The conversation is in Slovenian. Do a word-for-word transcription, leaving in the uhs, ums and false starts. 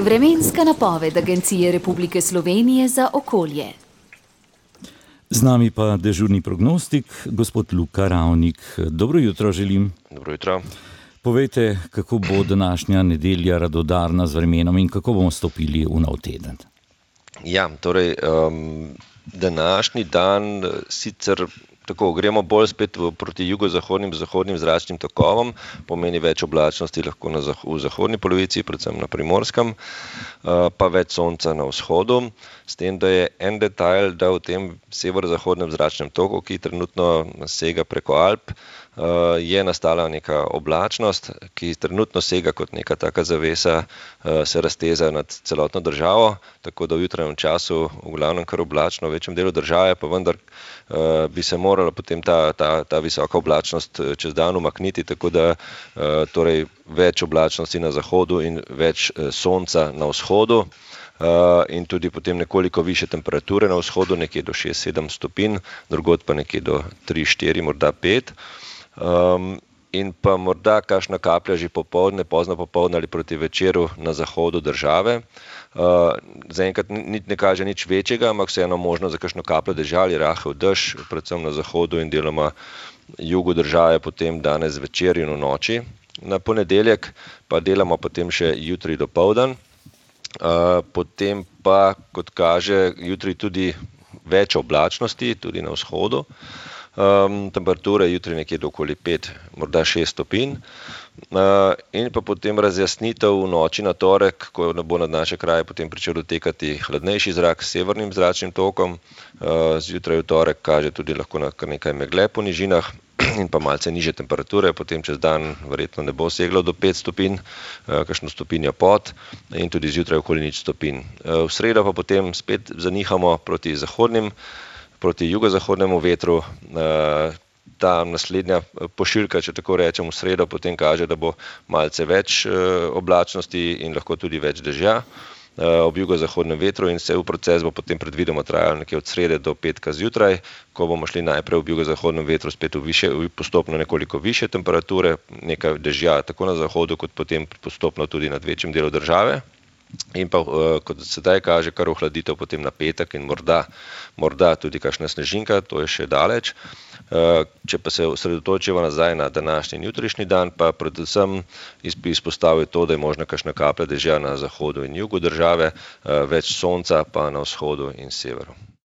Vremenska napoved Agencije Republike Slovenije za okolje. Z nami pa dežurni prognostik, gospod Luka Ravnik. Dobro jutro želim. Dobro jutro. Povejte, kako bo današnja nedelja radodarna z vremenom in kako bomo stopili v nov teden? Ja, torej, um, današnji dan sicer tako gremo bolj spet v, proti jugozahodnim, zahodnim zračnim tokovom, pomeni več oblačnosti lahko na zah v zahodni polovici, predvsem na Primorskem, uh, pa več sonca na vzhodu. S tem, da je en detajl, da v tem severozahodnem zračnem toku, ki trenutno sega preko Alp, uh, je nastala neka oblačnost, ki trenutno sega kot neka taka zavesa, uh, se razteza nad celotno državo, tako da v jutranjem času v glavnem kar oblačno v večjem delu države, pa vendar uh, bi se morala potem ta, ta, ta visoka oblačnost čez dan umakniti, tako da uh, torej več oblačnosti na zahodu in več uh, sonca na vzhodu. Uh, in tudi potem nekoliko više temperature na vzhodu, nekje do šest sedem stopinj, drugod pa nekje do tri štiri, morda pet. Um, in pa morda kakšna kaplja že popoldne, pozno popoldne ali proti večeru na zahodu države. Uh, zaenkrat ni, ne kaže nič večjega, ampak vseeno možno za kakšno kapljo dežja ali rahel dež, predvsem na zahodu in deloma jugu države potem danes večer in v noči. Na ponedeljek pa delamo potem še jutri dopoldan. Uh, potem pa, kot kaže, jutri tudi več oblačnosti, tudi na vzhodu. Um, temperature jutri nekje do okoli pet, morda šest stopinj. Uh, in pa potem razjasnitev v noči na torek, ko bo nad naše kraje potem pričel dotekati hladnejši zrak s severnim zračnim tokom. Uh, zjutraj v torek kaže tudi lahko na kar nekaj megle po nižinah in pa malce nižje temperature, potem čez dan verjetno ne bo seglo do pet stopinj, kakšno stopinjo pod in tudi zjutraj okoli nič stopinj. V sredo pa potem spet zanihamo proti zahodnim, proti jugozahodnemu vetru. Ta naslednja pošiljka, če tako rečem, v sredo potem kaže, da bo malce več oblačnosti in lahko tudi več dežja ob jugozahodnem vetru in se v proces bo potem predvidoma trajal nekje od srede do petka zjutraj, ko bomo šli najprej ob jugozahodnem vetru spet v više, v postopno nekoliko više temperature, nekaj dežja tako na zahodu, kot potem postopno tudi nad večjim delu države. In pa, kot sedaj kaže, kar ohladitev potem na petek in morda, morda tudi kakšna snežinka, to je še daleč. Če pa se osredotočimo nazaj na današnji in jutrišnji dan, pa predvsem bi izpostavil to, da je možna kakšna kaplja dežja na zahodu in jugu države, več sonca pa na vzhodu in severu.